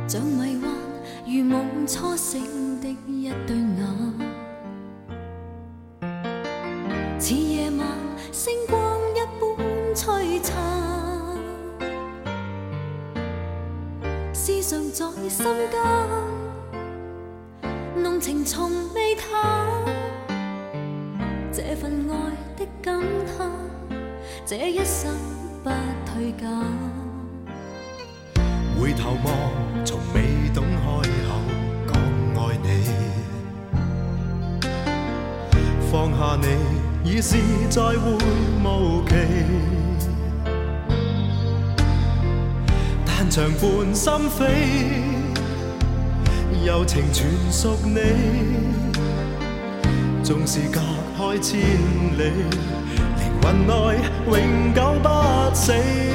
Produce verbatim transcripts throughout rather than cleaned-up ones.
像迷幻如夢初醒的一對眼，似夜晚星光一般璀璨，思想在心間，濃情從未淡，這份愛的感嘆，這一生不退減。 回頭望，從未懂開口講愛你，放下你已是再會無期，但長伴心扉，柔情全屬你，縱是隔開千里，靈魂內永久不死。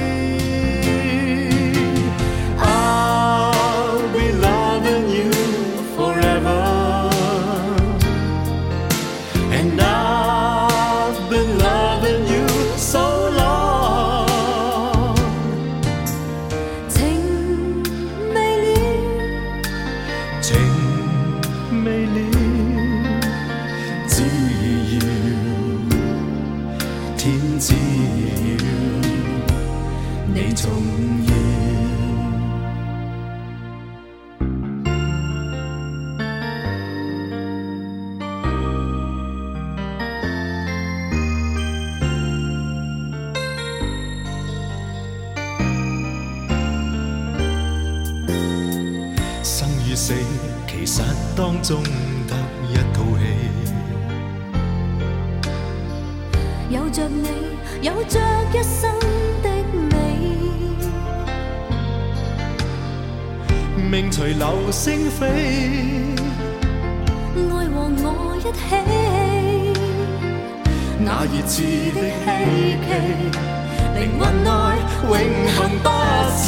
死其實當中得一套戲， 有着你，有着一生的美， 命隨流星飛， 愛和我一起， 那熱熾的希冀，靈魂內永恆不死。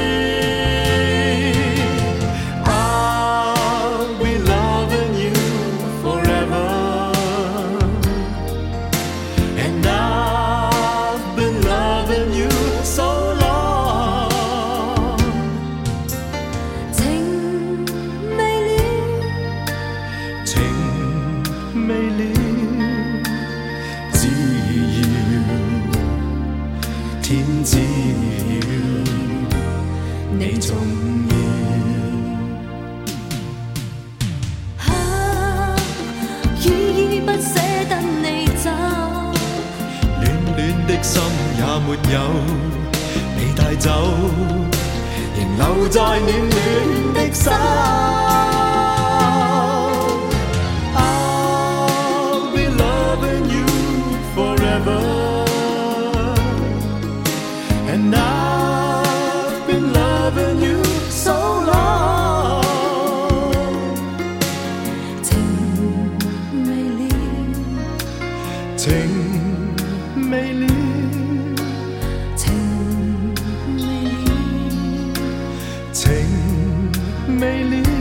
心也沒有被帶走，仍留在暖暖的心。I'll be loving you forever, and I've been loving you so long. 情未了， 情未了。美丽。